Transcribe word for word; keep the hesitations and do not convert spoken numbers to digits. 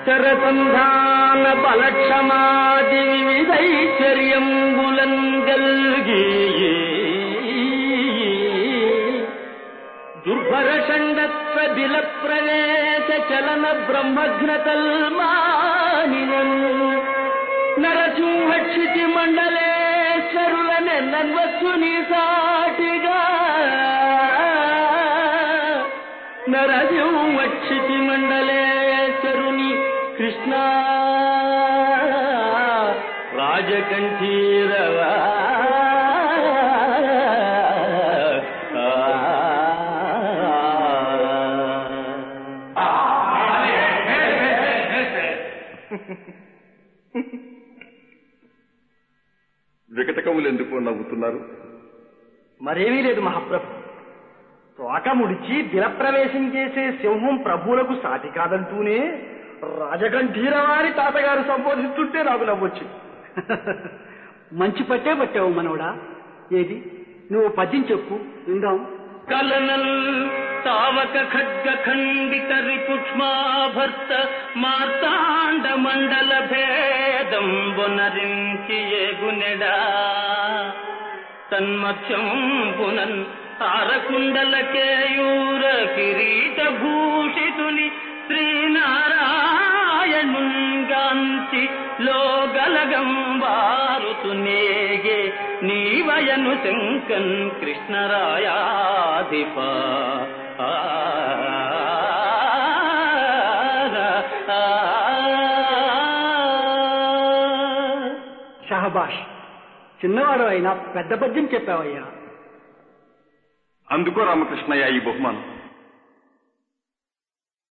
శరసంధాన బలక్షమాది వివిధైశ్వర్యంబులన్ గల్గి దుర్భర షండత్వ బిల ప్రవేశ చలన బ్రహ్మఘ్నతల్మానినన్ నరసింహక్షితి మండలేశ్వరులనెన్నన్వత్సుని సాటిగా నరసింహక్షితి మండలేశ్వరుని కృష్ణ రాజకంఠీరవా వికటకములు ఎందుకు నవ్వుతున్నారు? మరేమీ లేదు మహాప్రభు. తోక ముడిచి దిలప్రవేశం చేసే సింహం ప్రభువులకు సాటి కాదంటూనే రాజకంఠీరవారి తాతగారు సంబోధిస్తుంటే నాకు నవ్వొచ్చు. మంచి పట్టే పట్టావు మనవడా. ఏది నువ్వు పద్యం చెప్పు విందాం. కలనల్ తావక ఖడ్గ ఖండిత రిపుక్ష్మాభర్త మార్తాండ మండల భేదం బొనరించి ఏగునెడా తన్మత్యం పునన్ తారకుండల కేయూర కిరీట భూషితుని శ్రీనారాయణుంగాంచి లోగలగం వారుతునేగే నీవయను శంకన్ కృష్ణరాయాధిప షహబాష్, చిన్నవాడు అయినా పెద్ద పద్యం చెప్పావయ్యా. అందుకో రామకృష్ణయ్య ఈ బహుమానం.